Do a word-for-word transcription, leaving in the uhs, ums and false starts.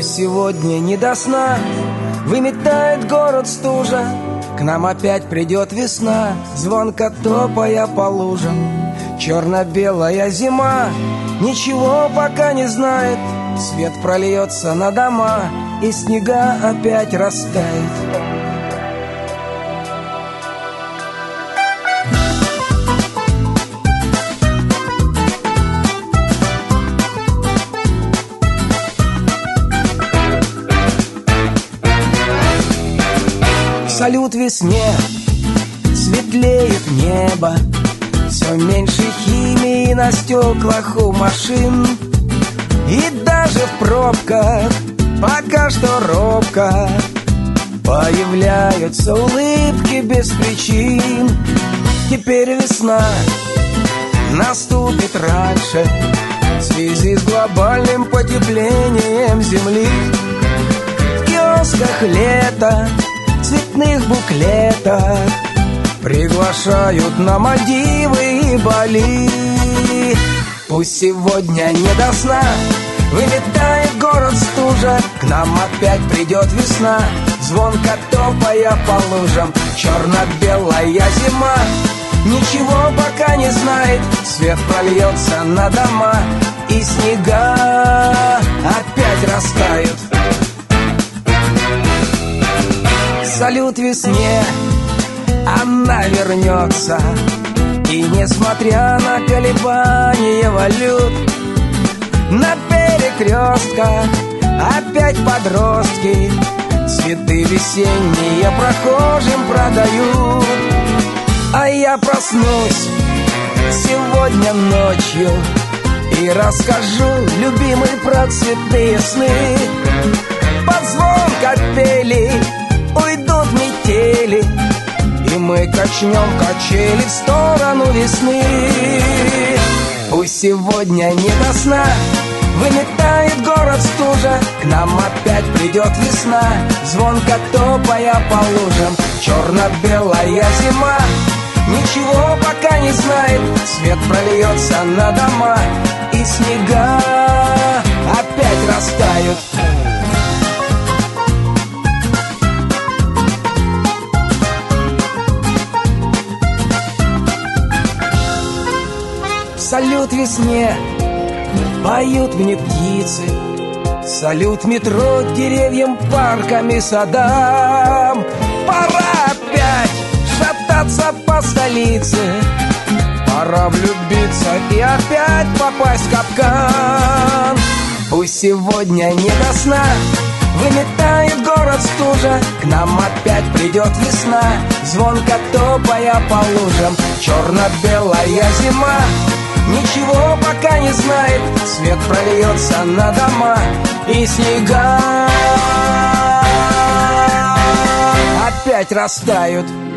Пусть сегодня не до сна выметает город стужа, к нам опять придет весна, звонко топая по лужам. Черно-белая зима ничего пока не знает, свет прольется на дома, и снега опять растает. Салют весне, светлеет небо, все меньше химии на стеклах у машин. И даже в пробках пока что робко появляются улыбки без причин. Теперь весна наступит раньше в связи с глобальным потеплением Земли. В киосках лето, в цветных буклетах приглашают на Мальдивы и Бали. Пусть сегодня не до сна выметает город стужа, к нам опять придет весна, звонко топая по лужам. Черно-белая зима ничего пока не знает, свет прольется на дома, и снега опять растают. Салют весне, она вернется, и несмотря на колебания валют, на перекрестках опять подростки цветы весенние прохожим продают. А я проснусь сегодня ночью и расскажу, любимый, про цветные сны. Под звон капели уйдут метели, и мы качнем качели в сторону весны. Пусть сегодня не до сна выметает город стужа, к нам опять придет весна, звонко топая по лужам. Черно-белая зима ничего пока не знает, свет прольется на дома, и снега опять растают. Салют весне, поют мне птицы, салют метро деревьям, паркам и садам. Пора опять шататься по столице, пора влюбиться и опять попасть в капкан. Пусть сегодня не до сна выметает город стужа, к нам опять придет весна, звонко топая по лужам. Черно-белая зима ничего пока не знает, свет прольется на дома, и снега опять растают.